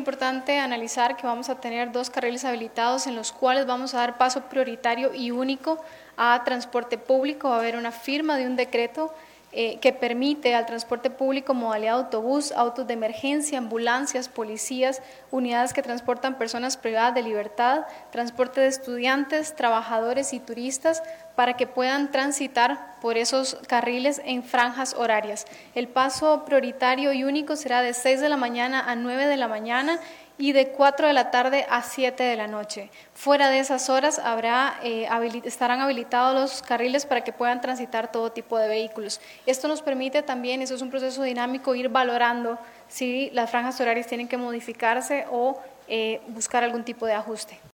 importante analizar que vamos a tener 2 carriles habilitados en los cuales vamos a dar paso prioritario y único a transporte público. Va a haber una firma de un decreto que permite al transporte público modalidad autobús, autos de emergencia, ambulancias, policías, unidades que transportan personas privadas de libertad, transporte de estudiantes, trabajadores y turistas para que puedan transitar por esos carriles en franjas horarias. El paso prioritario y único será de 6 de la mañana a 9 de la mañana y de 4 de la tarde a 7 de la noche. Fuera de esas horas estarán habilitados los carriles para que puedan transitar todo tipo de vehículos. Esto nos permite también, eso es un proceso dinámico, ir valorando si las franjas horarias tienen que modificarse o buscar algún tipo de ajuste.